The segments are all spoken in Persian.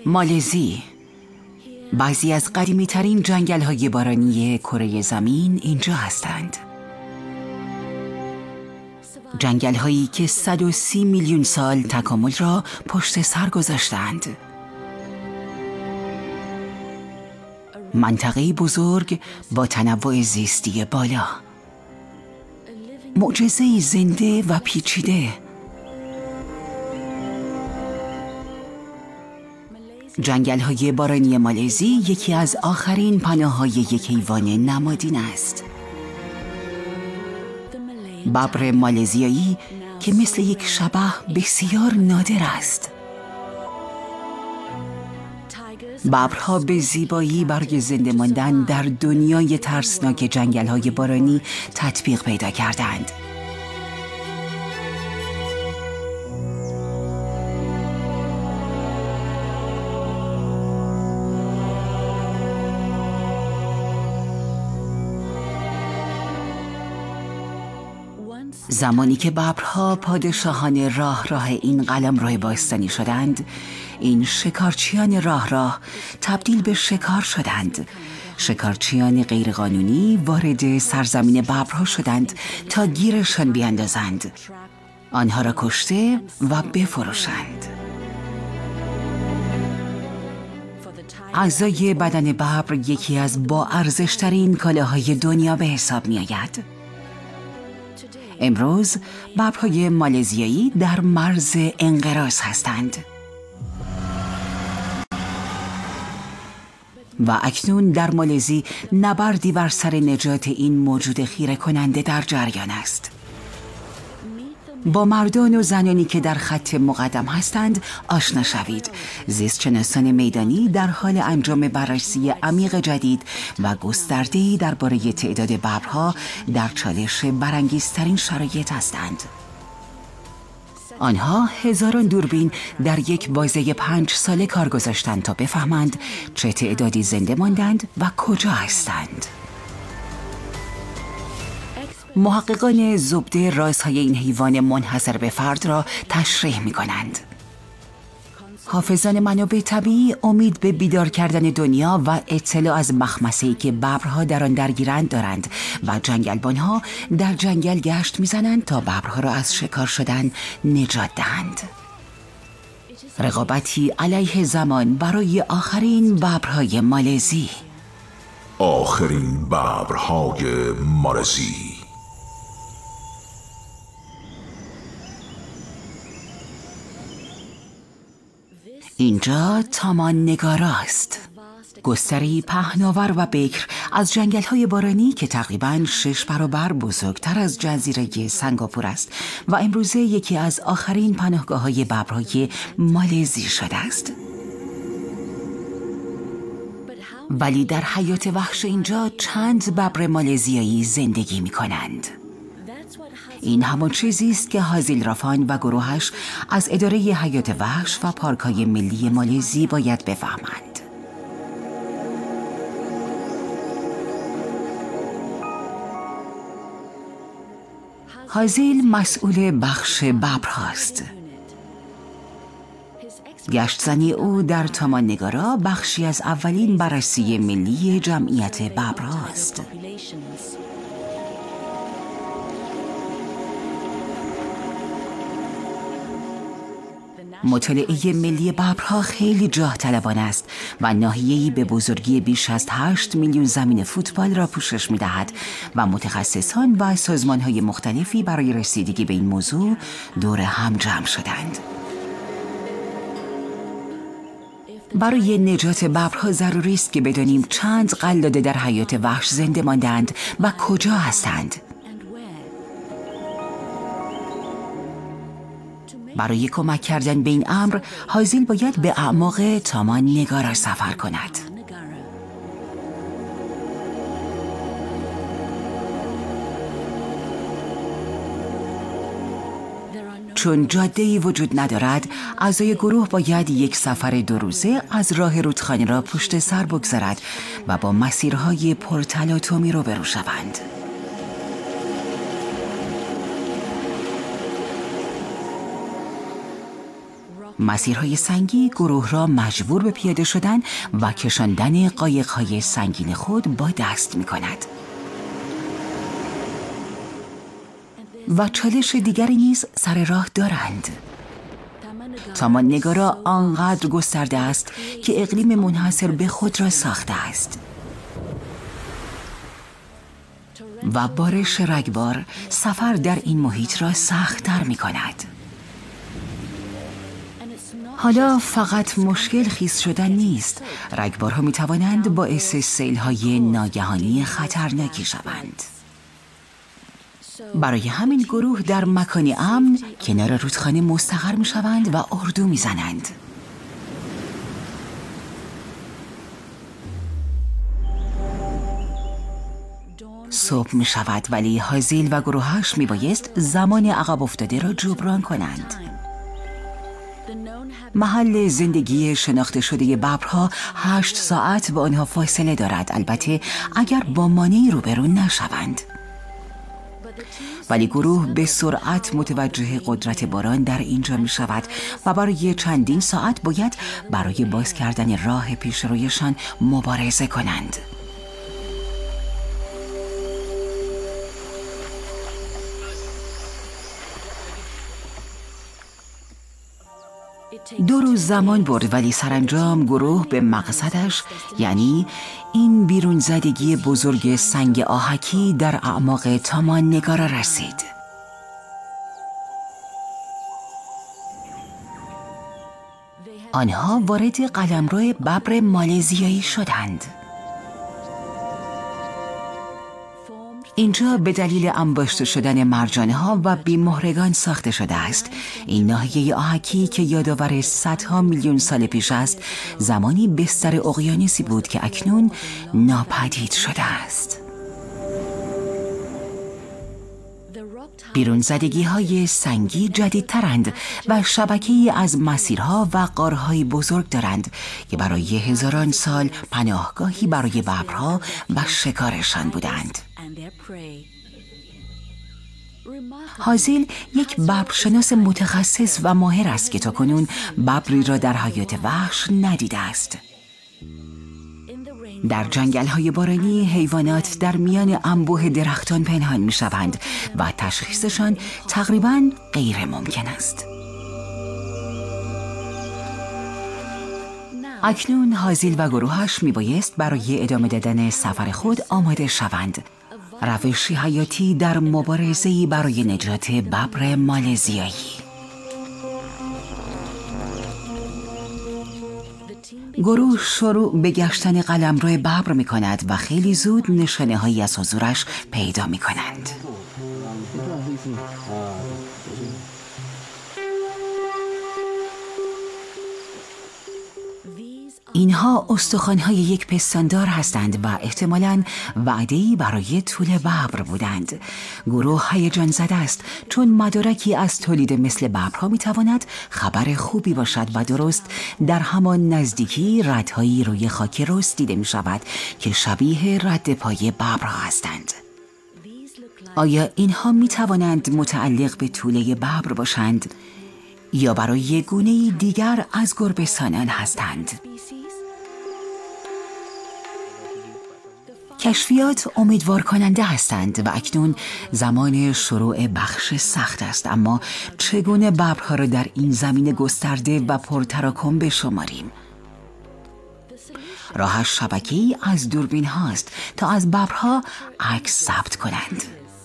مالزی، بعضی از قدیمی ترین جنگل های بارانی کره زمین اینجا هستند. جنگل هایی که 130 میلیون سال تکامل را پشت سر گذاشتند. منطقه بزرگ با تنوع زیستی بالا، معجزه‌ای زنده و پیچیده. جنگل‌های بارانی مالزی یکی از آخرین پناه‌های یک حیوان نمادین است. ببر مالزیایی که مثل یک شبح بسیار نادر است. ببرها به زیبایی برای زنده ماندن در دنیای ترسناک جنگل‌های بارانی تطبیق پیدا کردند. زمانی که ببرها پادشاهان راه این قلمرو باستانی شدند، این شکارچیان راه تبدیل به شکار شدند. شکارچیان غیرقانونی وارد سرزمین ببرها شدند تا گیرشان بیاندازند، آنها را کشته و بفروشند. اعضای بدن ببر یکی از با ارزش‌ترین کالاهای دنیا به حساب می آید. امروز ببرهای مالزیایی در مرز انقراض هستند و اکنون در مالزی نبردی بر سر نجات این موجود خیره کننده در جریان است. با مردان و زنانی که در خط مقدم هستند آشنا شوید. زیستشناسان میدانی در حال انجام بررسی عمیق جدید و گسترده‌ای درباره تعداد ببرها در چالش برانگیزترین شرایط هستند. آنها هزاران دوربین در یک بازه 5 ساله کار گذاشتند تا بفهمند چه تعدادی زنده ماندند و کجا هستند. محققان زبده رازهای این حیوان منحصر به فرد را تشریح می کنند. حافظان منابع طبیعی امید به بیدار کردن دنیا و اطلاع از مخمسه‌ای که ببرها در آن درگیرند دارند و جنگلبانها در جنگل گشت می‌زنند تا ببرها را از شکار شدن نجات دهند. رقابتی علیه زمان برای آخرین ببرهای مالزی. آخرین ببرهای مالزی. اینجا تامان نگارا است، گستری پهناور و بکر از جنگل‌های بارانی که تقریباً 6 برابر بزرگتر از جزیره سنگاپور است و امروزه یکی از آخرین پناهگاه‌های ببرهای مالزی شده است. ولی در حیات وحش اینجا چند ببر مالزیایی زندگی می‌کنند. این همان چیزی است که هازیل رافان و گروهش از اداره حیات وحش و پارک‌های ملی مالزی باید بفهمند. هازیل مسئول بخش ببرهاست. گشتزنی او در تامان نگارا بخشی از اولین بررسی ملی جمعیت ببرهاست. مطالعه ملی ببرها خیلی جاه طلبانه است و ناحیه‌ای به بزرگی بیش از 8 میلیون زمین فوتبال را پوشش می‌دهد و متخصصان و سازمان‌های مختلفی برای رسیدگی به این موضوع دور هم جمع شدند. برای نجات ببرها ضروری است که بدانیم چند قلاده در حیات وحش زنده ماندند و کجا هستند. برای کمک کردن به این امر، هازیل باید به اعماق تامان نگارا سفر کند. چون جاده‌ای وجود ندارد، اعضای گروه باید یک سفر 2 روزه از راه رودخانه را پشت سر بگذارد و با مسیرهای پرتلاطمی روبرو شوند. مسیرهای سنگی گروه را مجبور به پیاده شدن و کشاندن قایق‌های سنگین خود با دست می‌کند. و چالش دیگری نیز سر راه دارند. تامان‌نگارا آنقدر گسترده است که اقلیم منحصر به خود را ساخته است. و بارش رگبار سفر در این محیط را سخت‌تر می‌کند. حالا فقط مشکل خیس شدن نیست. رگبارها می‌توانند باعث سیل‌های ناگهانی خطرناکی شوند. برای همین گروه در مکانی امن کنار رودخانه مستقر می‌شوند و اردو می‌زنند. صبح می شود ولی هازیل و گروهش می بایست زمان عقب افتاده را جبران کنند. محل زندگی شناخته شده ببرها 8 ساعت با آنها فاصله دارد، البته اگر با مانعی روبرو نشوند. ولی گروه به سرعت متوجه قدرت باران در اینجا می شود و برای چندین ساعت باید برای باز کردن راه پیشرویشان مبارزه کنند. دو روز زمان برد ولی سرانجام گروه به مقصدش، یعنی این بیرون زدگی بزرگ سنگ آهکی در اعماق تامان‌نگارا رسید. آنها وارد قلمرو ببر مالزیایی شدند. اینجا به دلیل انباشته شدن مرجان‌ها و بیمهرگان ساخته شده است. این ناحیه آهکی که یادآور صدها میلیون سال پیش است، زمانی بستر اقیانوسی بود که اکنون ناپدید شده است. بیرون زدگی‌های سنگی جدیدترند و شبکه‌ای از مسیرها و غارهای بزرگ دارند که برای هزاران سال پناهگاهی برای ببرها و شکارشان بودند. هازیل یک ببرشناس متخصص و ماهر است که تاکنون ببری را در حیات وحش ندیده است. در جنگل‌های بارانی حیوانات در میان انبوه درختان پنهان می‌شوند و تشخیصشان تقریباً غیر ممکن است. اکنون هازیل و گروهش میبایست برای ادامه دادن سفر خود آماده شوند. روشی حیاتی در مبارزه‌ای برای نجات ببر مالزیایی. گروه شروع به گشتن قلمرو ببر می کند و خیلی زود نشانه هایی از حضورش پیدا می کنند. اینها استخوان‌های یک پستاندار هستند و احتمالاً وعده‌ای برای طول ببر بودند. گروه هیجان زده است چون مدارکی از تولید مثل ببرها می‌تواند خبر خوبی باشد و درست در همان نزدیکی ردهایی روی خاک رس دیده می‌شود که شبیه رد پای ببرها هستند. آیا اینها می‌توانند متعلق به توله ببر باشند یا برای گونه‌ای دیگر از گربه‌سانان هستند؟ کشفیات امیدوار کننده هستند و اکنون زمان شروع بخش سخت است، اما چگونه ببرها را در این زمین گسترده و پرتراکم بشماریم؟ راهش شبکه‌ای از دوربین هاست تا از ببرها عکس ثبت کنند.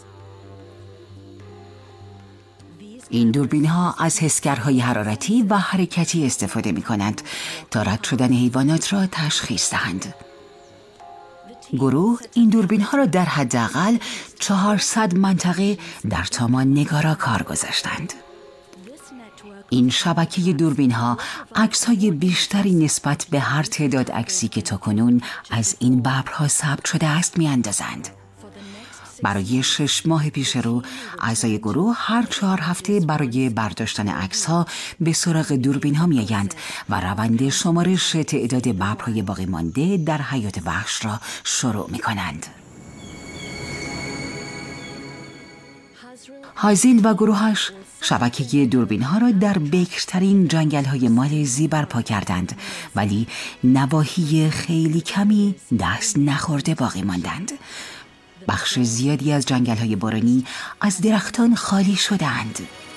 این دوربین ها از حسگرهای حرارتی و حرکتی استفاده می کنند تا رد شدن حیوانات را تشخیص دهند. گروه این دوربین ها را در حداقل 400 منطقه در تامان‌نگارا کار گذاشتند. این شبکه دوربین ها عکس های بیشتری نسبت به هر تعداد عکسی که تاکنون از این ببرها ثبت شده است می اندازند. برای 6 ماه پیش رو اعضای گروه هر 4 هفته برای برداشتن عکس‌ها به سراغ دوربین ها می‌آیند و روند شمارش تعداد ببرهای باقی مانده در حیات وحش را شروع می‌کنند. هازیل و گروهش شبکه دوربین ها را در بکرترین جنگل های مالزی برپا کردند، ولی نواحی خیلی کمی دست نخورده باقی ماندند. بخش زیادی از جنگل های بارانی از درختان خالی شدند.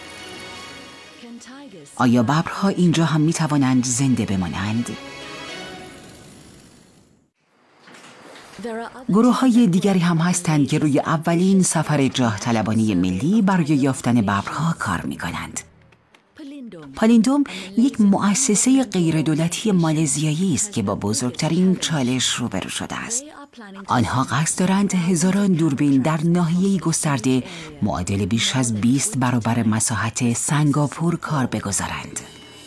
آیا ببرها اینجا هم می توانند زنده بمانند؟ گروه های دیگری هم هستند که روی اولین سفر جاه طلبانی ملی برای یافتن ببرها کار می کنند. پالیندوم یک مؤسسه غیردولتی مالزیایی است که با بزرگترین چالش روبرو شده است. آنها قصد دارند هزاران دوربین در ناحیه‌ای گسترده معادل بیش از 20 برابر مساحت سنگاپور کار بگذارند.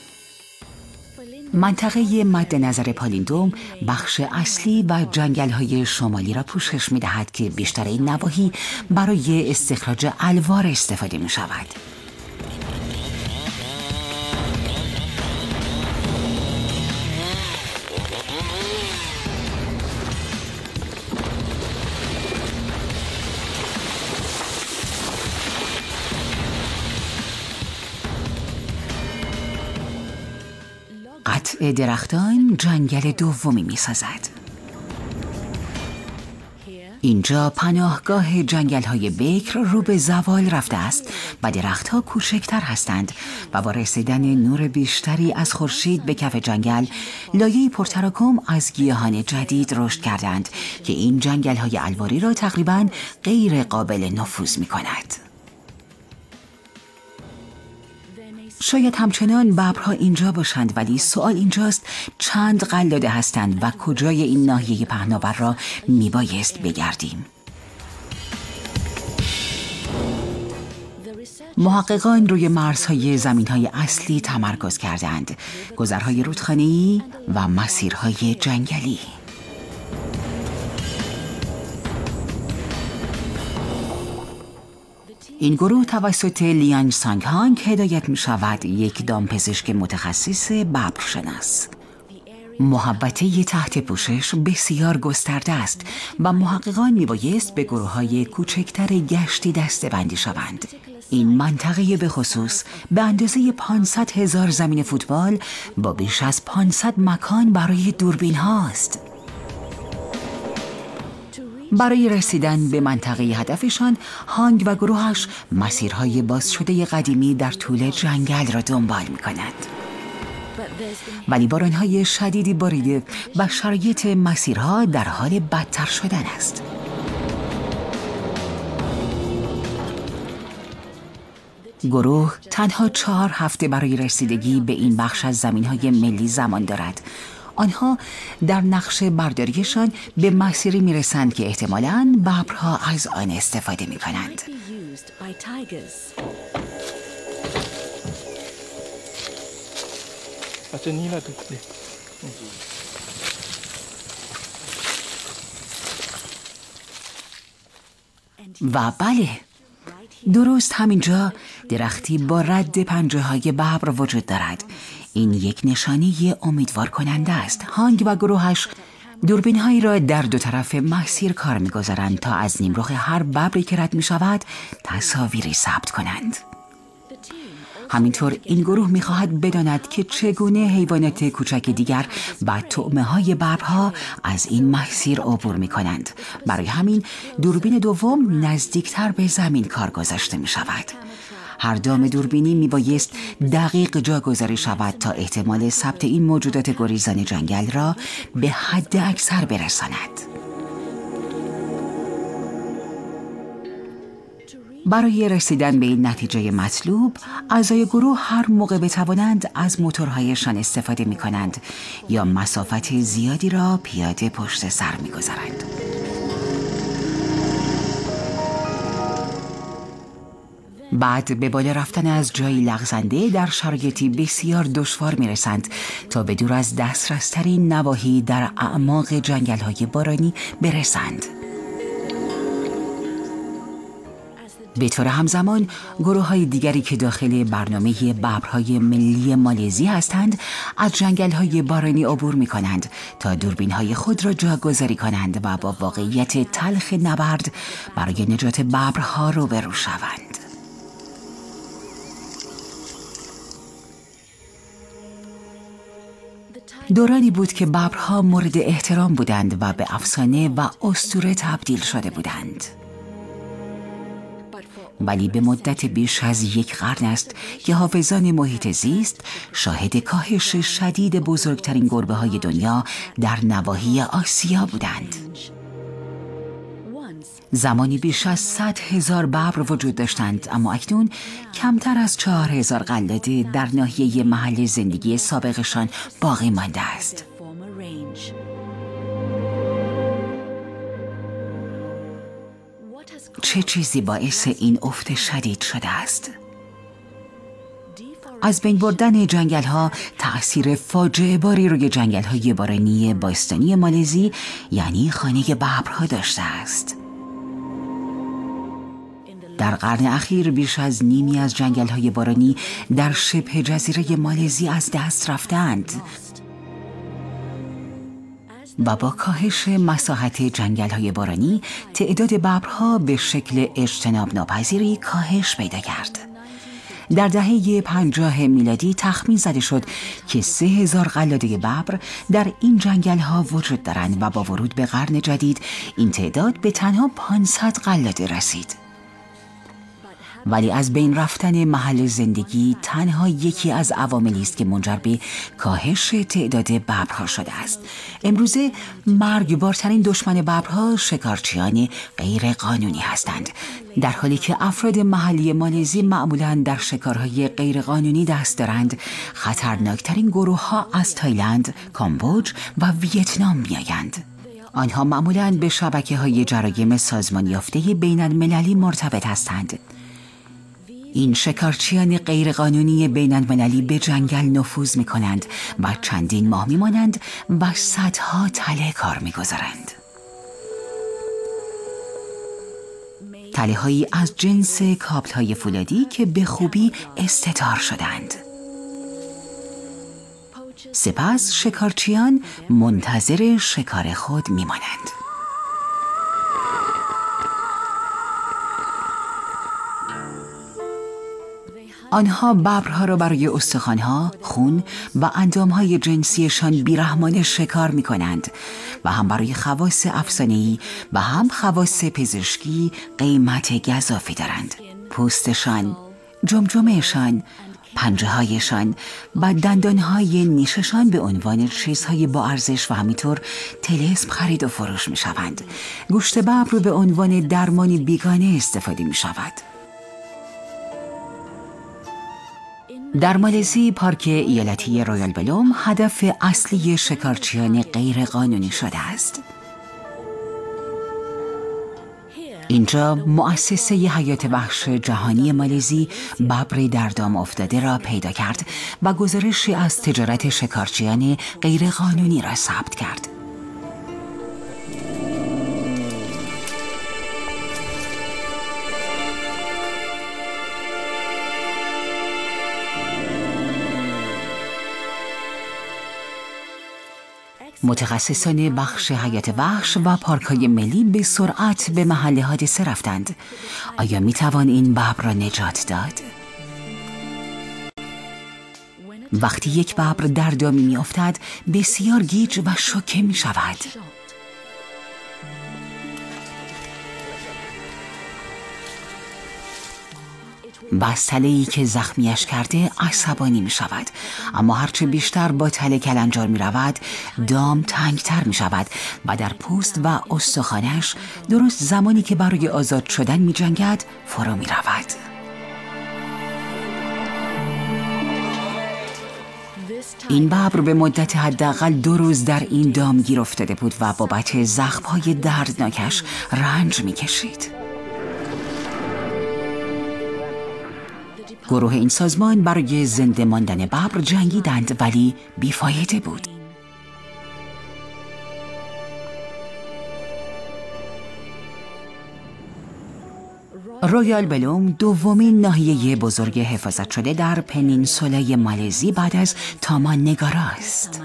منطقه مد نظر پالیندوم بخش اصلی و جنگل‌های شمالی را پوشش می‌دهد که بیشتر این نواحی برای استخراج الوار استفاده می‌شود. قطع درختان جنگل دومی می سازد. اینجا پناهگاه جنگل های بکر رو به زوال رفته است و درختها کوچکتر هستند و با رسیدن نور بیشتری از خورشید به کف جنگل لایه‌ای پرتراکم از گیاهان جدید رشد کردند که این جنگل های الواری را تقریباً غیر قابل نفوذ می کند. شاید همچنان ببرها اینجا باشند، ولی سوال اینجاست چند قلاده هستند و کجای این ناحیه پهناور را میبایست بگردیم. محققان روی مرزهای زمینهای اصلی تمرکز کردند، گذرهای رودخانه‌ای و مسیرهای جنگلی. این گروه توسط لیان سانگ هانگ هدایت می شود، یک دامپزشک متخصص ببرشناس. محوطه تحت پوشش بسیار گسترده است و محققان می بایست به گروه های کوچکتر گشتی دسته بندی شوند. این منطقه به خصوص به اندازه 500,000 زمین فوتبال با بیش از 500 مکان برای دوربین هاست. برای رسیدن به منطقه هدفشان، هانگ و گروهش مسیرهای باز شده قدیمی در طول جنگل را دنبال می کنند. ولی بارانهای شدیدی باریده و شرایط مسیرها در حال بدتر شدن است. گروه تنها 4 هفته برای رسیدگی به این بخش از زمینهای ملی زمان دارد. آنها در نقشه برداریشان به مسیری میرسند که احتمالاً ببرها از آن استفاده می کنند. و بله، درست همینجا درختی با رد پنجه های ببر وجود دارد. این یک نشانی امیدوار کننده است. هانگ و گروهش دوربین هایی را در دو طرف مسیر کار می‌گذارند تا از نیمرخ هر ببری که رد می‌شود تصاویری ثبت کنند. همینطور این گروه می‌خواهد بداند که چگونه حیوانات کوچک دیگر و طعمه های ببرها از این مسیر عبور می‌کنند. برای همین دوربین دوم نزدیکتر به زمین کار گذاشته می‌شود. هر دام دوربینی میبایست دقیق جاگذاری شود تا احتمال ثبت این موجودات گریزان جنگل را به حد اکثر برساند. برای رسیدن به این نتیجه مطلوب، اعضای گروه هر موقع بتوانند از موتورهایشان استفاده می کنند یا مسافت زیادی را پیاده پشت سر می گذارند. بعد به بالا رفتن از جایی لغزنده در شرایطی بسیار دشوار می رسند تا به دور از دسترسترین نواحی در اعماق جنگل‌های بارانی برسند. به طور همزمان گروه‌های دیگری که داخل برنامه ببرهای ملی مالزی هستند از جنگل‌های بارانی عبور می‌کنند تا دوربین‌های خود را جاگذاری کنند و با واقعیت تلخ نبرد برای نجات ببرها روبرو شوند. دورانی بود که ببرها مورد احترام بودند و به افسانه و اسطوره تبدیل شده بودند. ولی به مدت بیش از 1 قرن است که حافظان محیط زیست شاهد کاهش شدید بزرگترین گربه‌های دنیا در نواحی آسیا بودند. زمانی بیش از 100,000 ببر وجود داشتند، اما اکنون کمتر از 4,000 قلاده در ناحیه محل زندگی سابقشان باقی مانده است. چه چیزی باعث این افت شدید شده است؟ از بین بردن جنگل‌ها تأثیر فاجعه باری روی جنگل‌های بارانی باستانی مالزی یعنی خانه ببرها داشته است. در قرن اخیر بیش از نیمی از جنگل‌های بارانی در شبه جزیره مالزی از دست رفتند و با کاهش مساحت جنگل‌های بارانی تعداد ببرها به شکل اجتناب ناپذیری کاهش پیدا کرد. در دهه 50 میلادی تخمین زده شد که 3,000 قلاده ببر در این جنگل‌ها وجود دارند و با ورود به قرن جدید این تعداد به تنها 500 قلاده رسید. ولی از بین رفتن محل زندگی تنها یکی از عواملی است که منجر به کاهش تعداد ببرها شده است. امروزه مرگبارترین دشمن ببرها شکارچیان غیر قانونی هستند، در حالی که افراد محلی مالزی معمولاً در شکارهای غیر قانونی دست دارند. خطرناکترین گروه‌ها از تایلند، کامبوج و ویتنام می‌آیند. آنها معمولاً به شبکه‌های جرایم سازمان یافته بین المللی مرتبط هستند. این شکارچیان غیرقانونی بین المللی به جنگل نفوذ می کنند و چندین ماه می مانند و صدها تله کار می گذارند. تله هایی از جنس کابل های فولادی که به خوبی استتار شدند. سپس شکارچیان منتظر شکار خود می مانند. آنها ببرها را برای استخوان‌ها، خون و اندام‌های جنسیشان بیرحمانه شکار می‌کنند و هم برای خواص افسانه‌ای و هم خواص پزشکی قیمت گزافی دارند. پوستشان، جمجمهشان، پنجه‌هایشان و دندان‌های نیششان به عنوان چیزهای با ارزش و همینطور طلسم خرید و فروش می‌شوند. گوشت ببر به عنوان درمانی بیگانه استفاده می‌شود. در مالزی پارک ایالتی رویال بلوم هدف اصلی شکارچیان غیر قانونی شده است. اینجا مؤسسه حیات وحش جهانی مالزی ببر در دام افتاده را پیدا کرد و گزارشی از تجارت شکارچیان غیر قانونی را ثبت کرد. متخصصان بخش حیات وحش و پارک‌های ملی به سرعت به محل حادثه رفتند. آیا می‌توان این ببر را نجات داد؟ وقتی یک ببر در دامی می‌افتد، بسیار گیج و شوکه می‌شود. بس تله‌ای که زخمیش کرده عصبانی می شود، اما هرچه بیشتر با تله کلنجار می رود دام تنگتر می شود و در پوست و استخوانش درست زمانی که برای آزاد شدن می جنگد فرو می رود. این ببر به مدت حداقل 2 روز در این دام گیر افتاده بود و بابت زخم‌های دردناکش رنج می کشید. گروه این سازمان برای زنده ماندن ببر جنگیدند ولی بیفایده بود. رویال بلوم دومین ناحیه بزرگ حفاظت شده در پنینسولای مالزی بعد از تامانگارا است.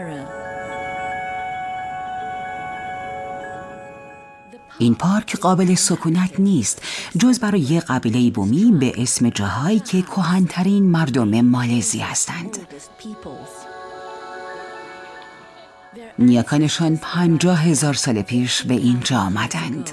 این پارک قابل سکونت نیست جز برای قبیله بومی به اسم جاهایی که کهن‌ترین مردم مالزی هستند. نیاکانشان 50,000 سال پیش به اینجا آمدند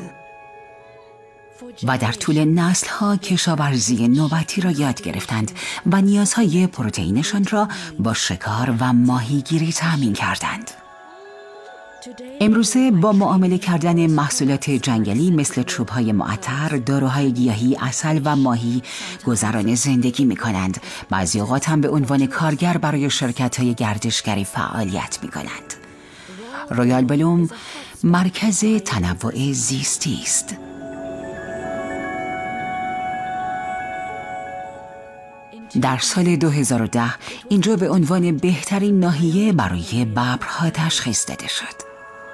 و در طول نسل‌ها کشاورزی نوبتی را یاد گرفتند و نیازهای پروتئینشان را با شکار و ماهیگیری تامین کردند. امروزه با معامله کردن محصولات جنگلی مثل چوب‌های معطر، داروهای گیاهی، عسل و ماهی گذران زندگی می‌کنند. بعضی اوقات هم به عنوان کارگر برای شرکت‌های گردشگری فعالیت می‌کنند. رویال بلوم مرکز تنوع زیستی است. در سال 2010 اینجا به عنوان بهترین ناحیه برای ببرها تشخیص داده شد.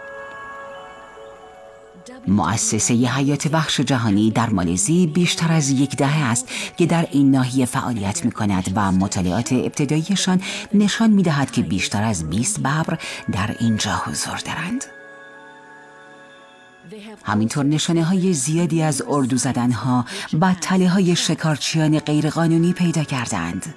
مؤسسه حیات وحش جهانی در مالزی بیشتر از 10 دهه است که در این ناحیه فعالیت می‌کند و مطالعات ابتداییشان نشان می‌دهد که بیشتر از 20 ببر در اینجا حضور دارند. همینطور نشانه‌های زیادی از اردو زدن‌ها و تله‌های شکارچیان غیرقانونی پیدا کردند.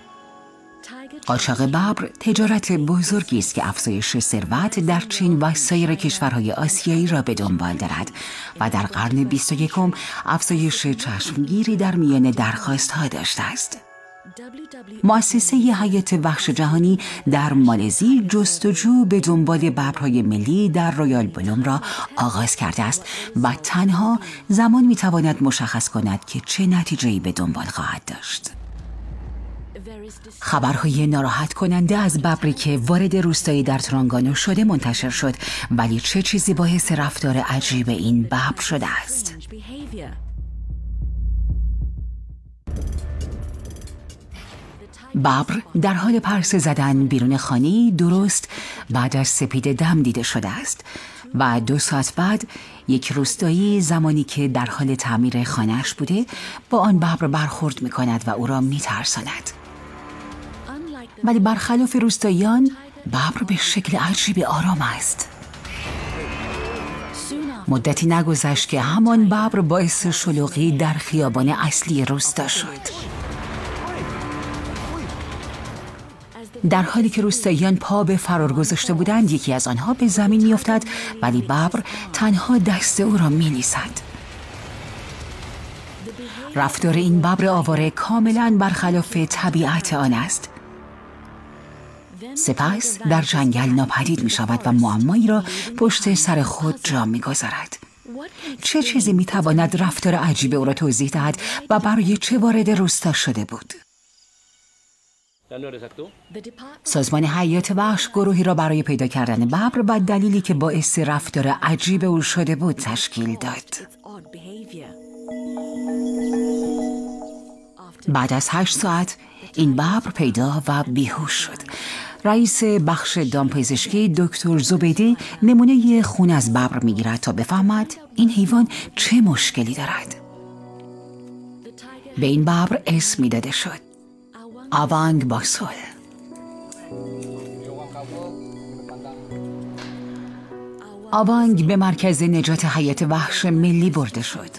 قاچاق ببر تجارت بزرگی است که افزایش ثروت در چین و سایر کشورهای آسیایی را به دنبال دارد و در قرن 21 افزایش چشمگیری در میان درخواست‌ها داشته است. مؤسسه حیات وحش جهانی در مالزی جستجو به دنبال ببرهای ملی در رویال بلوم را آغاز کرده است و تنها زمان می‌تواند مشخص کند که چه نتیجه‌ای به دنبال خواهد داشت. خبرهای ناراحت کننده از ببری که وارد روستایی در ترانگانو شده منتشر شد، ولی چه چیزی باعث رفتار عجیب این ببر شده است؟ ببر در حال پرسه زدن بیرون خانه درست بعد از سپید دم دیده شده است و 2 ساعت بعد یک روستایی زمانی که در حال تعمیر خانه‌اش بوده با آن ببر برخورد می‌کند و او را می‌ترساند. ولی برخلاف روستاییان ببر به شکل عجیب آرام است. مدتی نگذشت که همان ببر باعث شلوغی در خیابان اصلی روستا شد. در حالی که روستاییان پا به فرار گذاشته بودند، یکی از آنها به زمین می‌افتد ولی ببر تنها دست او را می‌لیسد. رفتار این ببر آواره کاملاً برخلاف طبیعت آن است. سپس در جنگل ناپدید می‌شود و معمایی را پشت سر خود جا می‌گذارد. چه چیزی می‌تواند رفتار عجیب او را توضیح دهد و برای چه وارد روستا شده بود؟ سازمان حیات وحش گروهی را برای پیدا کردن ببر و دلیلی که باعث رفتار عجیب او شده بود تشکیل داد. بعد از 8 ساعت این ببر پیدا و بیهوش شد. رئیس بخش دامپزشکی دکتر زبیدی نمونه خون از ببر میگیرد تا بفهمد این حیوان چه مشکلی دارد. به این ببر اسمی داده شد آوانگ باسول. آوانگ به مرکز نجات حیات وحش ملی برده شد.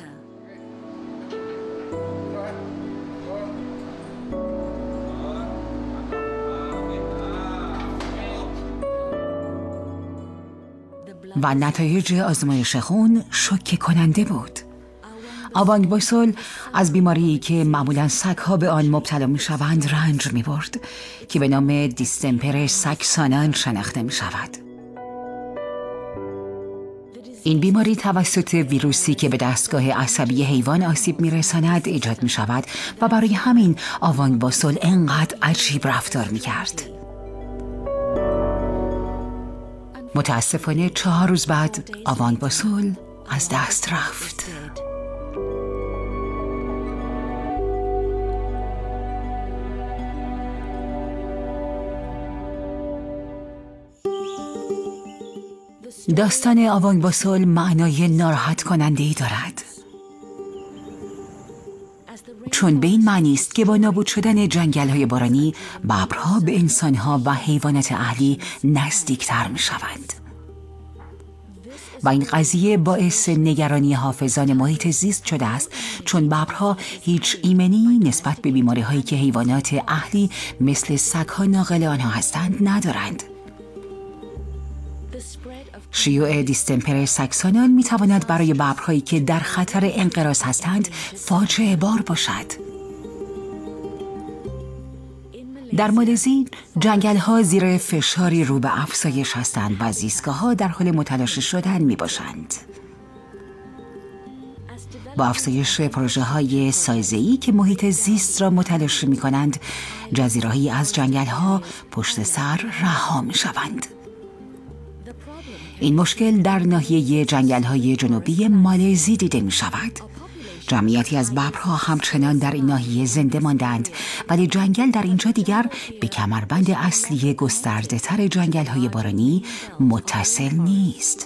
و نتایج آزمایش خون شوکه کننده بود. آوانگ باسول از بیماری که معمولاً سگ‌ها به آن مبتلا می‌شوند رنج می‌برد که به نام دیستمپر سگسانان شناخته می‌شود. این بیماری توسط ویروسی که به دستگاه عصبی حیوان آسیب می‌رساند ایجاد می‌شود و برای همین آوانگ باسول انقدر عجیب رفتار می‌کرد. متاسفانه 4 روز بعد آوانگ باسول از دست رفت. داستان آوانگ باسول معنای ناراحت کننده‌ای دارد، چون به این معنی است که با نابود شدن جنگل‌های بارانی ببرها به انسان‌ها و حیوانات اهلی نزدیکتر می‌شوند و این قضیه باعث نگرانی حافظان محیط زیست شده است، چون ببرها هیچ ایمنی نسبت به بیماری‌هایی که حیوانات اهلی مثل سگ‌ها ناقل آنها هستند ندارند. شیوع دیستمپر ساکسونال می تواند برای ببرهایی که در خطر انقراض هستند فاجعه بار باشد. در مالزی جنگل‌ها زیر فشاری رو به افزایش هستند و زیستگاه‌ها در حال متلاشی شدن می باشند. با افزایش پروژه‌های سایزه‌ای که محیط زیست را متلاشی می‌کنند، جزیره‌هایی از جنگل‌ها پشت سر رها می‌شوند. این مشکل در ناحیه جنگل‌های جنوبی مالزی دیده می‌شود. جمعیتی از ببرها همچنان در این ناحیه زنده ماندند، ولی جنگل در اینجا دیگر به کمربند اصلی گسترده‌تر جنگل‌های بارانی متصل نیست.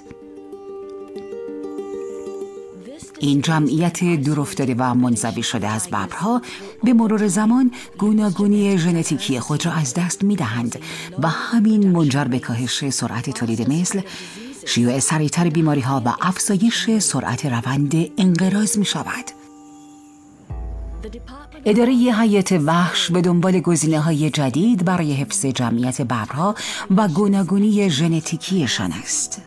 این جمعیت دورافتاده و منزوی شده از ببرها به مرور زمان گوناگونی ژنتیکی خود را از دست می‌دهند و همین منجر به کاهش سرعت تولید مثل، شیوع سریعتر بیماری‌ها و افزایش سرعت روند انقراض می‌شود. اداره حیات وحش به دنبال گزینه‌های جدید برای حفظ جمعیت ببرها و گوناگونی ژنتیکیشان است.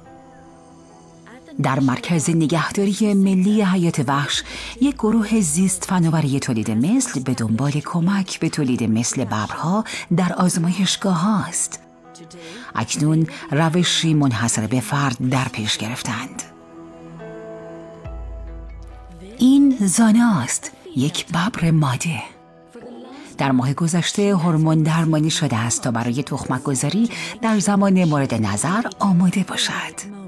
در مرکز نگهداری ملی حیات وحش، یک گروه زیست فناوری تولید مثل به دنبال کمک به تولید مثل ببرها در آزمایشگاه است. اکنون روشی منحصر به فرد در پیش گرفتند. این زانا است، یک ببر ماده. در ماه گذشته هورمون درمانی شده است تا برای تخمک گذاری در زمان مورد نظر آماده باشد.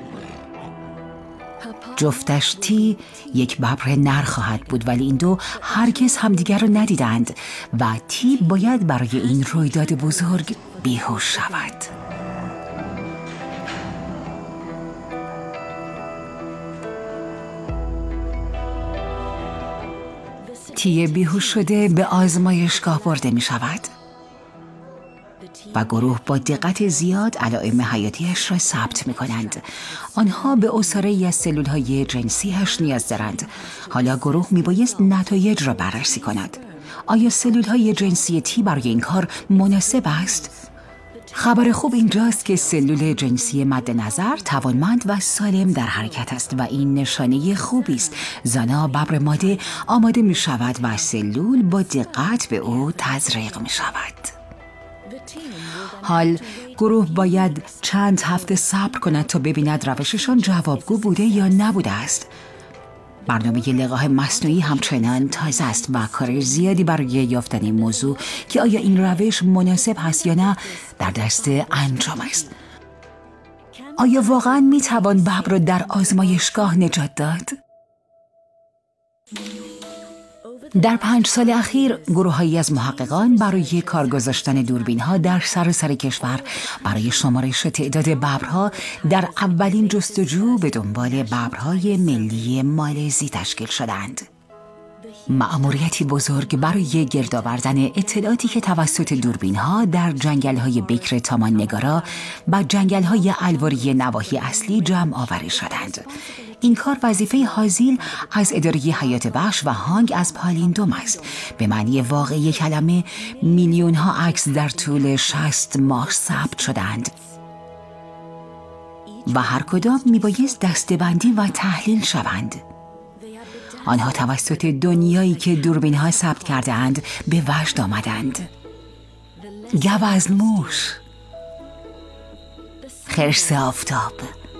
جفتش تی یک ببر نر خواهد بود، ولی این دو هرگز همدیگر را ندیدند و تی باید برای این رویداد بزرگ بیهوش شود. تی بیهوش شده به آزمایشگاه برده می شود و گروه با دقت زیاد علائم حیاتیش را ثبت می کنند. آنها به عصاره‌ای از سلول‌های جنسیش نیاز دارند. حالا گروه می بایست نتایج را بررسی کند. آیا سلول‌های جنسی تی برای این کار مناسب است؟ خبر خوب اینجاست که سلول جنسی مد نظر توانمند و سالم در حرکت است و این نشانه خوبی است. زانا ببر ماده آماده می شود و سلول با دقت به او تزریق می شود. حال گروه باید چند هفته صبر کند تا ببیند روششان جوابگو بوده یا نبوده است. برنامه لقاح مصنوعی همچنان تازه است و کار زیادی برای یافتن این موضوع که آیا این روش مناسب هست یا نه در دست انجام است. آیا واقعاً میتوان ببر را در آزمایشگاه نجات داد؟ در 5 سال اخیر گروه‌هایی از محققان برای کار گذاشتن دوربین‌ها در سراسر کشور برای شمارش تعداد ببرها در اولین جستجو به دنبال ببرهای ملی مالزی تشکیل شدند. مأموریتی بزرگ برای گرد آوردن اطلاعاتی که توسط دوربین‌ها در جنگل‌های بکر تامان نگارا و جنگل‌های الواری نواحی اصلی جمع آوری شدند. این کار وظیفه هازیل از اداره حیات وحش و هانگ از پالیندوم است. به معنی واقعی کلمه میلیون‌ها عکس در طول 60 ماه ثبت شدند و هر کدام میبایست دسته‌بندی و تحلیل شوند. آنها توسط دنیایی که دوربین‌ها ثبت کرده اند به وجد آمدند. گوزن‌موش، خرس آفتاب،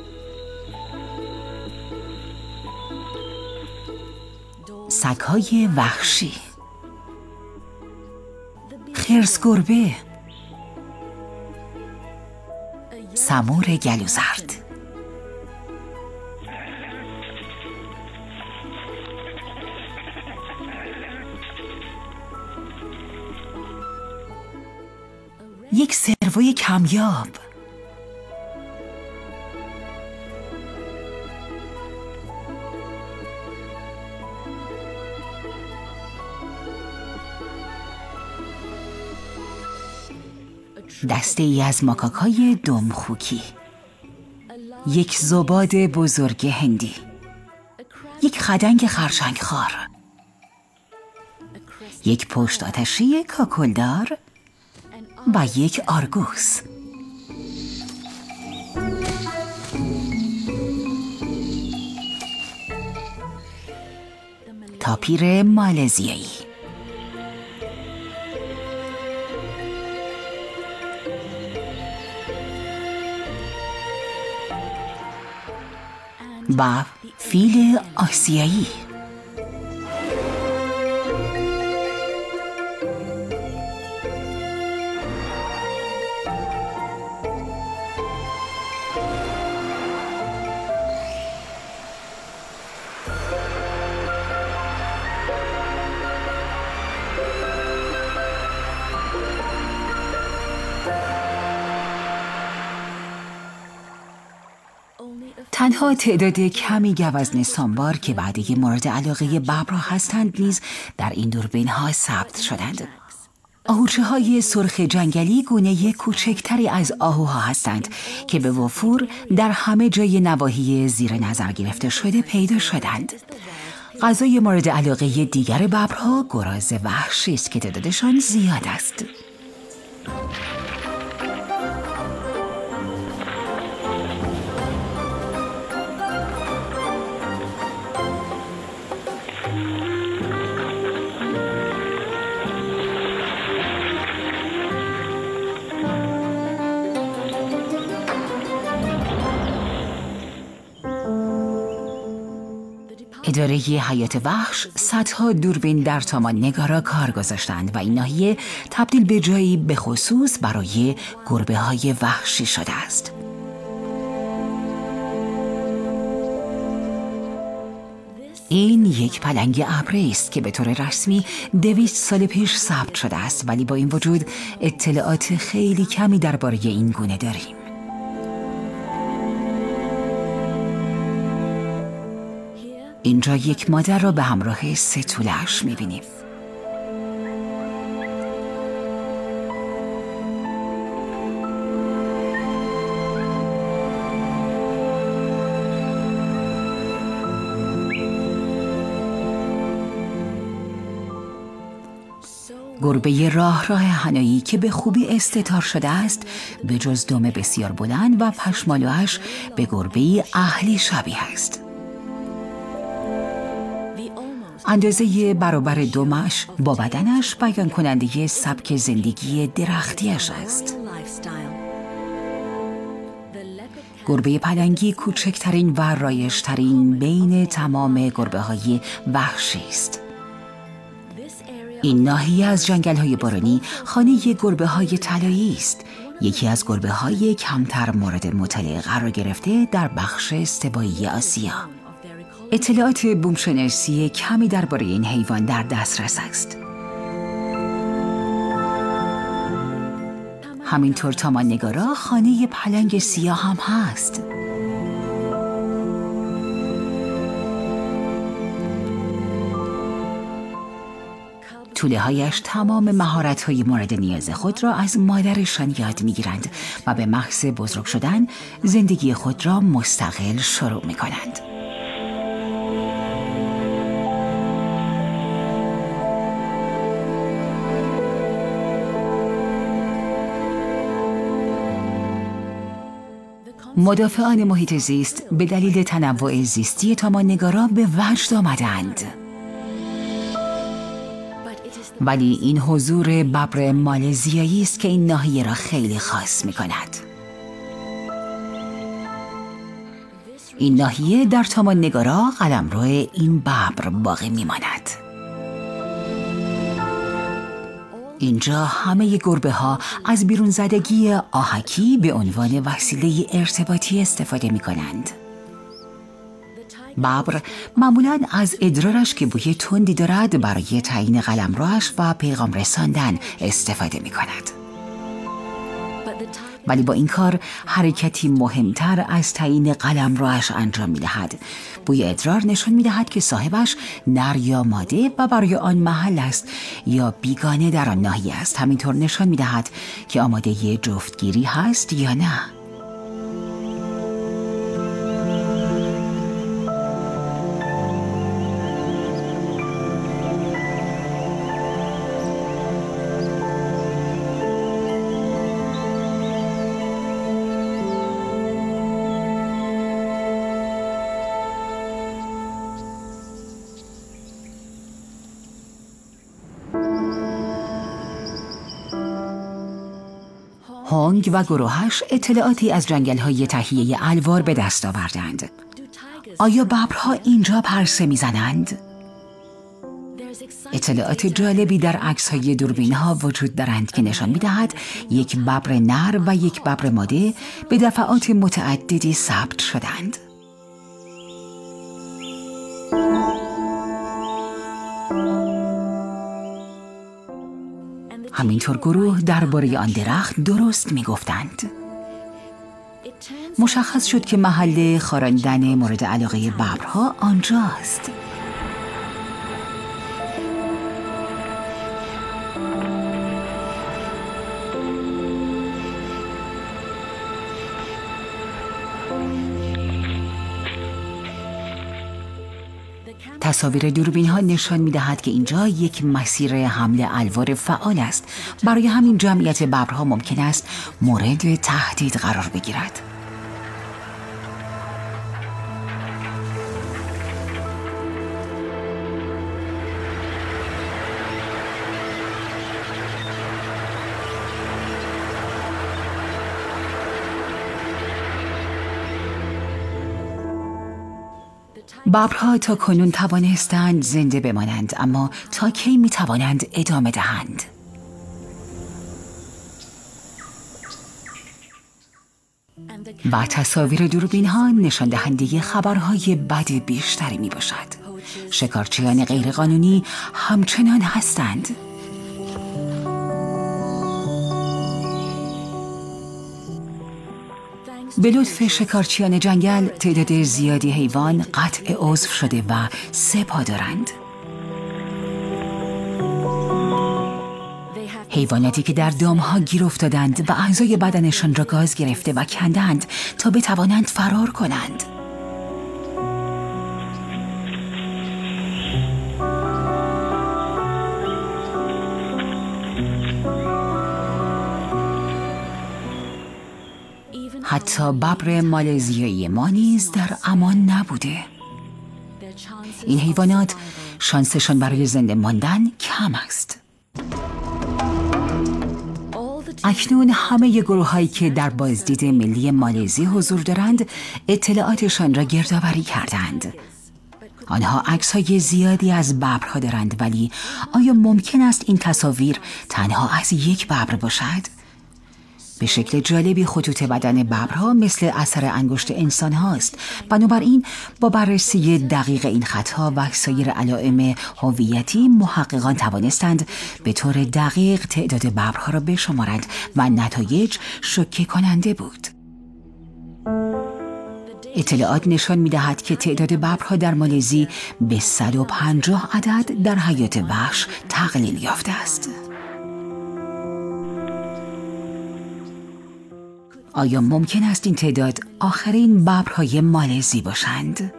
سگ‌های وحشی، خرس گربه، سمور گلوزرد. یک سروی کمیاب. دسته ای از ماکاک‌های دمخوکی، یک ذباد بزرگ هندی، یک خدنگ خرچنگخوار، یک پشت آتشی کاکلدار و یک آرگوس. موجودخیر مالزیایی. و فیل آسیایی. تنها تعداد کمی گوزن سانبار که بعدی مورد علاقه ببرها هستند نیز در این دوربین ها ثبت شدند. آهوچه های سرخ جنگلی گونه کوچکتری از آهوها هستند که به وفور در همه جای نواحی زیر نظر گرفته شده پیدا شدند. غذای مورد علاقه دیگر ببرها گراز وحشی است که تعدادشان زیاد است. اداره حیات وحش صدها دوربین در تامان‌نگارا کار گذاشتند و این ناحیه تبدیل به جایی به خصوص برای گربه‌های وحشی شده است. این یک پلنگ ابری است که به طور رسمی 200 سال پیش ثبت شده است، ولی با این وجود اطلاعات خیلی کمی درباره این گونه داریم. اینجا یک مادر را به همراه 3 توله‌اش می‌بینیم. گربه راه هنایی که به خوبی استتار شده است، به جز دم بسیار بلند و پشمالوش به گربه اهلی شبیه است. اندازه برابر دمش با بدنش بیان کننده سبک زندگی درختیش است. گربه پلنگی کوچکترین و رایج‌ترین بین تمام گربه‌های وحشی است. این ناحیه از جنگل‌های بارانی خانه گربه‌های طلایی است، یکی از گربه‌های کمتر مورد مطالعه قرار گرفته در بخش استوایی آسیا. اطلاعات بومشناسی کمی درباره این حیوان در دسترس است. همینطور تامان‌نگارا خانه پلنگ سیاه هم هست. توله‌هایش تمام مهارت‌های مورد نیاز خود را از مادرشان یاد می‌گیرند و به محض بزرگ شدن زندگی خود را مستقل شروع می‌کنند. مدافعان محیط زیست به دلیل تنوع زیستی تامان‌نگارا به وجد آمدند. ولی این حضور ببر مالزیایی است که این ناحیه را خیلی خاص می‌کند. این ناحیه در تامان‌نگارا قلمرو این ببر باقی می‌ماند. اینجا همه گربه‌ها از بیرون زدگی آهکی به عنوان وسیله ارتباطی استفاده می‌کنند. ببر معمولاً از ادرارش که بوی تندی دارد برای تعیین قلمروش و پیغام رساندن استفاده می‌کند. ولی با این کار حرکتی مهمتر از تعیین قلمروش انجام می‌دهد. بوی ادرار نشان می‌دهد که صاحبش نر یا ماده و برای آن محل است یا بیگانه در آن ناحیه است. همینطور نشان می‌دهد که آماده جفتگیری هست یا نه. هونگ و گروهش اطلاعاتی از جنگل‌های تهیه الوار به دست آوردند. آیا ببرها اینجا پرسه میزنند؟ اطلاعات جالبی در عکس‌های دوربین‌ها وجود دارند که نشان می‌دهد یک ببر نر و یک ببر ماده به دفعات متعددی ثبت شدند. همینطور گروه درباره آن درخت درست می‌گفتند. مشخص شد که محل خاراندن مورد علاقه ببرها آنجاست. تصاویر دوربین ها نشان می دهد که اینجا یک مسیر حمل الوار فعال است. برای همین جمعیت ببرها ممکن است مورد تهدید قرار بگیرد. ببرها تا کنون توانستند زنده بمانند، اما تا کی می توانند ادامه دهند؟ و تصاویر دوربین ها نشان دهنده خبرهای بد بیشتری می باشد. شکارچیان غیرقانونی همچنان هستند. به لطف شکارچیان جنگل تعداد زیادی حیوان قطع عضو شده و 3 پا دارند. حیواناتی که در دامها گیر افتادند و اعضای بدنشان را گاز گرفته و کندند تا بتوانند فرار کنند. حتی ببر مالزیایی ما نیز در امان نبوده. این حیوانات شانسشان برای زنده ماندن کم است. اکنون همه گروه‌هایی که در بازدید ملی مالزی حضور دارند اطلاعاتشان را گردآوری کردند. آنها عکس‌های زیادی از ببرها دارند، ولی آیا ممکن است این تصاویر تنها از یک ببر باشد؟ به شکل جالبی خطوط بدن ببرها مثل اثر انگشت انسان هاست. بنابراین با بررسی دقیق این خطها و سایر علائم هویتی محققان توانستند به طور دقیق تعداد ببرها را بشمارند و نتایج شوکه کننده بود. اطلاعات نشان می‌دهد که تعداد ببرها در مالزی به 150 عدد در حیات وحش تقلیل یافته است. آیا ممکن است این تعداد آخرین ببرهای مالزی باشند؟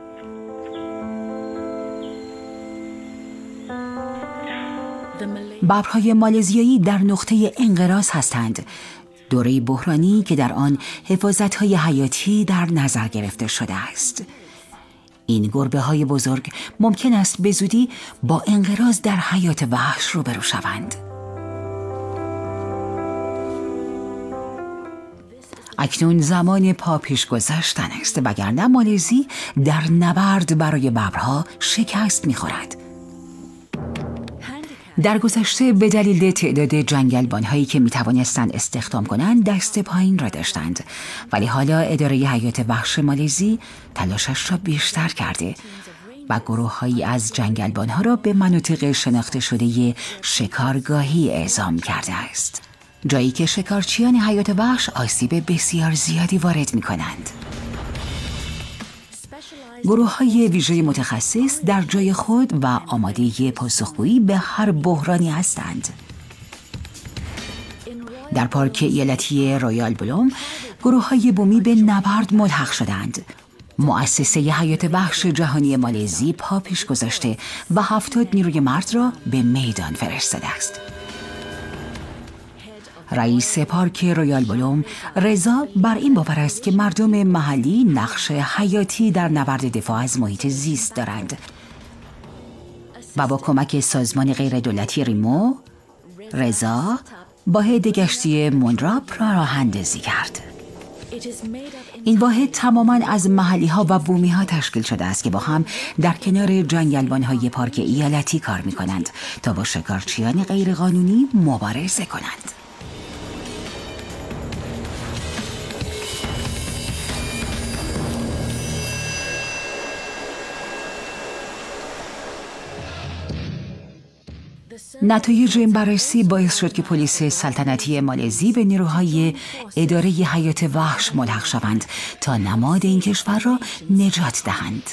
ببرهای مالزیایی در نقطه انقراض هستند. دوره بحرانی که در آن حفاظت‌های حیاتی در نظر گرفته شده است. این گربه‌های بزرگ ممکن است به زودی با انقراض در حیات وحش روبرو شوند. اکنون زمان پا پیش گذاشتن است، وگرنه مالزی در نبرد برای ببرها شکست می‌خورد. در گذشته به دلیل تعداد جنگلبان‌هایی که می‌توانستند استخدام کنند دست پایین را داشتند، ولی حالا اداره حیات وحش مالزی تلاشش را بیشتر کرده و گروه‌هایی از جنگلبان‌ها را به مناطق شناخته شده شکارگاهی اعزام کرده است، جایی که شکارچیان حیات وحش آسیب بسیار زیادی وارد می‌کنند. گروه‌های ویژه متخصص در جای خود و آماده پاسخگویی به هر بحرانی هستند. در پارک ایالتی رویال بلوم، گروه‌های بومی به نبرد ملحق شدند. مؤسسه حیات وحش جهانی مالزی پا پیش گذاشته و 70 نیروی مرد را به میدان فرستاده است. رئیس پارک رویال بلوم رضا بر این باور است که مردم محلی نقش حیاتی در نبرد دفاع از محیط زیست دارند و با کمک سازمان غیر دولتی ریمو، رضا واحد گشتی مونراپ را راه اندازی کرد. این واحد تماما از محلی ها و بومی ها تشکیل شده است که با هم در کنار جنگلبان های پارک ایالتی کار می کنند تا با شکارچیان غیرقانونی مبارزه کنند. نتایج این بررسی باعث شد که پلیس سلطنتی مالزی به نیروهای اداره حیات وحش ملحق شوند تا نماد این کشور را نجات دهند.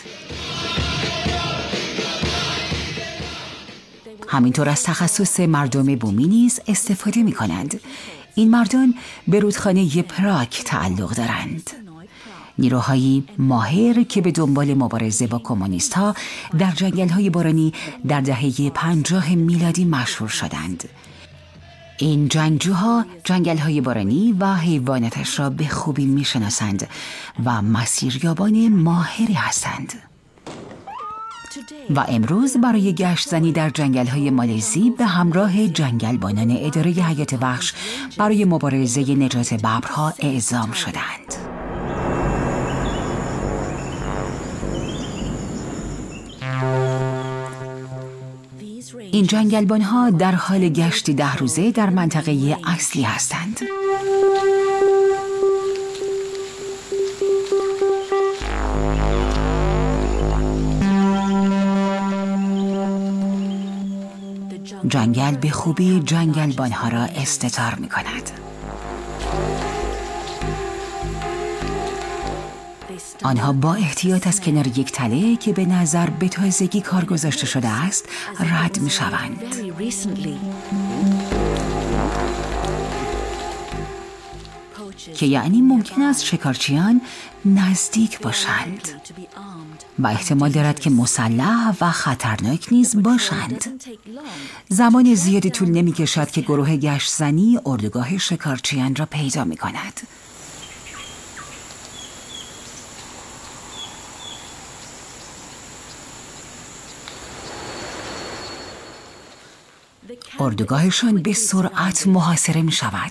همینطور از تخصص مردم بومی نیز استفاده می کنند. این مردان به رودخانه پراک تعلق دارند. نیروهایی ماهر که به دنبال مبارزه با کمونیست ها در جنگل‌های بارانی در دهه 50 میلادی مشهور شدند. این جنگجوها جنگل‌های بارانی و حیواناتش را به خوبی می‌شناسند و مسیریابان ماهری هستند. و امروز برای گشت زنی در جنگل‌های مالزی به همراه جنگلبانان اداره حیات وحش برای مبارزه نجات ببرها اعزام شدند. این جنگلبان‌ها در حال گشتی 10 روزه در منطقه اصلی هستند. جنگل به خوبی جنگلبان‌ها را استتار می‌کند. آنها با احتیاط از کنار یک تله که به نظر به تازگی کار گذاشته شده است رد می شوند. که یعنی ممکن است شکارچیان نزدیک باشند و احتمال دارد که مسلح و خطرناک نیز باشند. زمان زیادی طول نمی کشد که گروه گشت زنی اردوگاه شکارچیان را پیدا می کند. اردوگاهشان به سرعت محاصره می شود.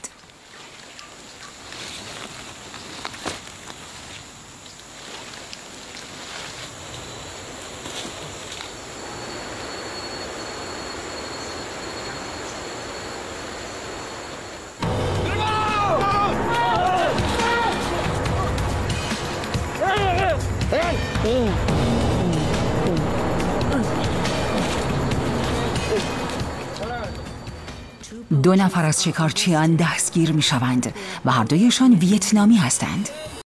دو نفر از شکارچیان دستگیر می شوند و هر دویشان ویتنامی هستند.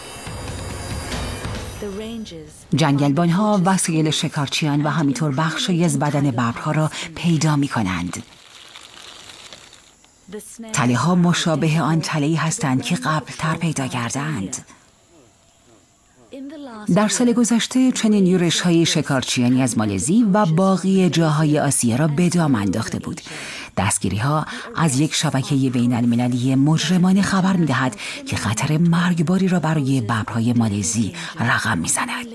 جنگلبان‌ها وسایل شکارچیان و همینطور بخشی از بدن ببرها را پیدا می کنند. تله ها مشابه آن تله‌ای هستند که قبل‌تر پیدا کردند. در سال گذشته چنین یورش‌های شکارچیانی از مالزی و باقی جاهای آسیا را به دام انداخته بود. دستگیری‌ها از یک شبکه بین‌المللی مجرمانه خبر می‌دهد که خطر مرگباری را برای ببرهای مالزی رقم می‌زند.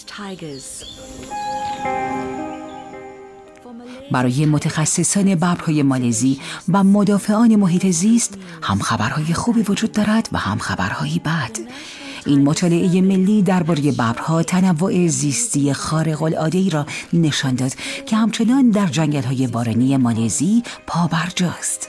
برای متخصصان ببرهای مالزی و مدافعان محیط زیست هم خبرهای خوبی وجود دارد و هم خبرهای بد. این مطالعه ملی درباره ببرها تنوع زیستی خارق العاده‌ای را نشان داد که همچنان در جنگل‌های بارانی مالزی پابرجاست.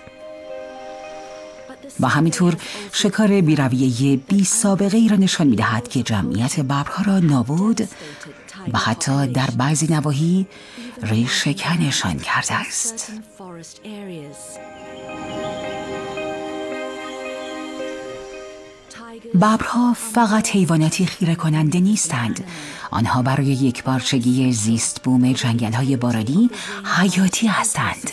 و همینطور شکار بی‌رویه بی سابقه ای را نشان می‌دهد که جمعیت ببرها را نابود و حتی در بعضی نواحی ریشه‌کنشان کرده است. ببرها فقط حیواناتی خیره کننده نیستند. آنها برای یکپارچگی زیست بوم جنگل‌های بارانی حیاتی هستند.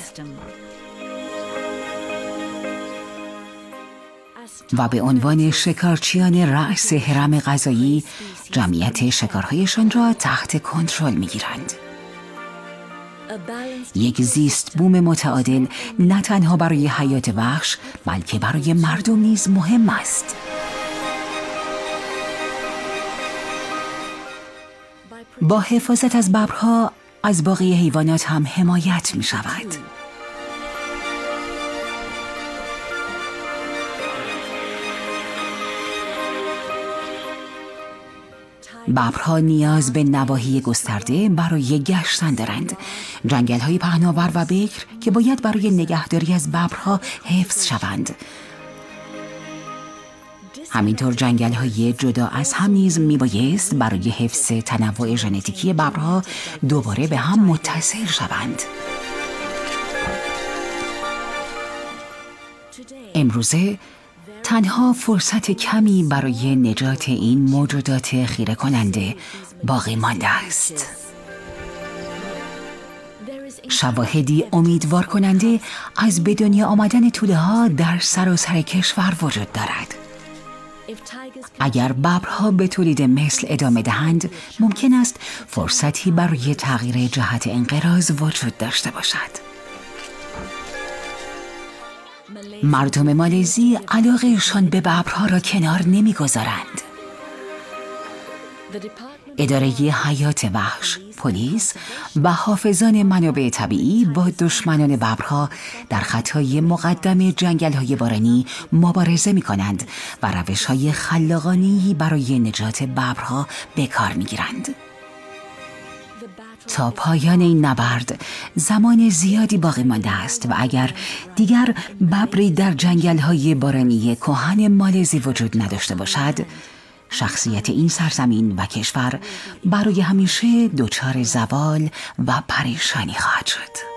و به عنوان شکارچیان رأس هرم غذایی جمعیت شکارهایشان را تحت کنترل می‌گیرند. یک زیست بوم متعادل نه تنها برای حیات وحش بلکه برای مردم نیز مهم است. با حفاظت از ببرها از باقی حیوانات هم حمایت می شود. ببرها نیاز به نواحی گسترده برای گشتن دارند. جنگل‌های پهناور و بکر که باید برای نگهداری از ببرها حفظ شوند. همینطور جنگل‌های جدا از هم نیز میبایست برای حفظ تنوع ژنتیکی ببرها دوباره به هم متصل شوند. امروزه تنها فرصت کمی برای نجات این موجودات خیره کننده باقی مانده است. شواهدی امیدوار کننده از به دنیا آمدن توله‌ها در سراسر کشور وجود دارد. اگر ببرها به تولید مثل ادامه دهند، ممکن است فرصتی برای تغییر جهت انقراض وجود داشته باشد. مردم مالزی علاقهشان به ببرها را کنار نمیگذارند. اداره حیات وحش، پلیس و حافظان منابع طبیعی با دشمنان ببرها در خطای مقدم جنگل‌های بارانی مبارزه می‌کنند و روش‌های خلاقانه‌ای برای نجات ببرها به کار می‌گیرند. تا پایان این نبرد زمان زیادی باقی مانده است و اگر دیگر ببری در جنگل‌های بارانی کهن مالزی وجود نداشته باشد، شخصیت این سرزمین و کشور برای همیشه دچار زوال و پریشانی خواهد شد.